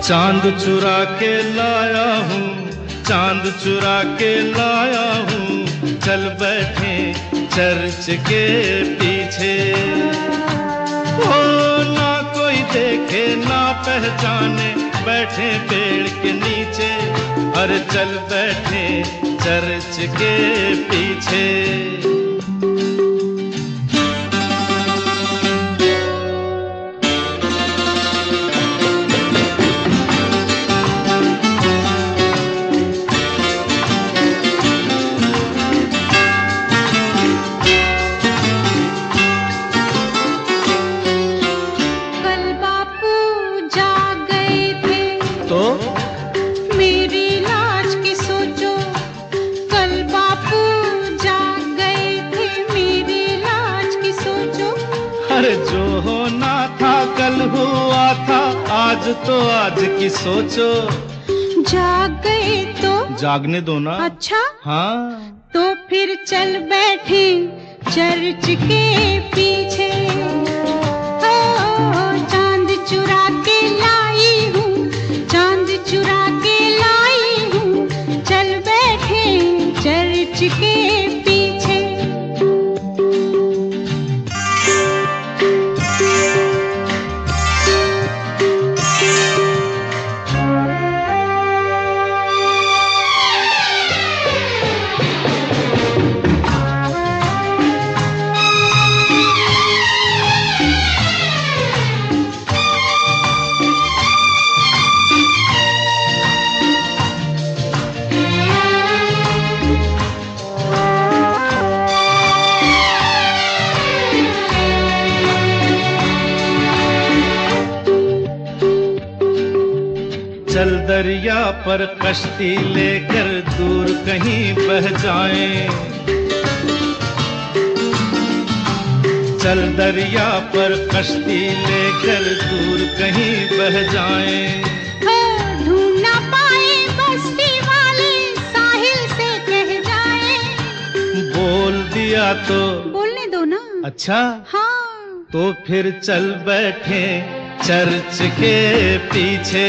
चांद चुरा के लाया हूँ, चांद चुरा के लाया हूँ, चल बैठे चर्च के पीछे। ओ ना कोई देखे ना पहचाने, बैठे पेड़ के नीचे, और चल बैठे चर्च के पीछे। तो मेरी लाज की सोचो, कल बापू जाग गए थे, मेरी लाज की सोचो। अरे जो होना था कल हुआ था, आज तो आज की सोचो। जाग गए तो जागने दो ना। अच्छा हाँ, तो फिर चल बैठे चर्च के पीछे। चांद चुरा के लाई हूँ, चांद चुरा के लाई हूँ, चल बैठे चर्च के पीछे। चल दरिया पर कश्ती लेकर दूर कहीं बह जाएं। चल दरिया पर कश्ती लेकर दूर कहीं बह जाएं। ढूंढ ना पाए बस्ती वाले, साहिल से कह जाए। बोल दिया तो बोलने दो ना। अच्छा हाँ, तो फिर चल बैठे चर्च के पीछे।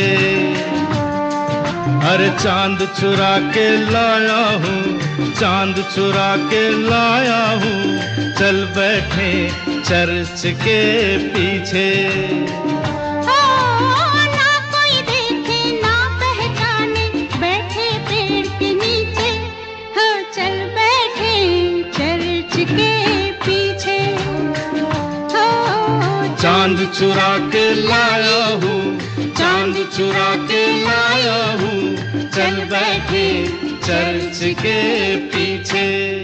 अरे चांद चुरा के लाया हूँ, चांद चुरा के लाया हूँ, चल बैठे चर्च के पीछे। ना कोई देखे ना पहचाने, बैठे पेड़ के नीचे, हो चल बैठे चर्च के पीछे। चांद चुरा के लाया हूँ, चांद चुरा के लाया हूँ, चल बैठे चर्च के पीछे।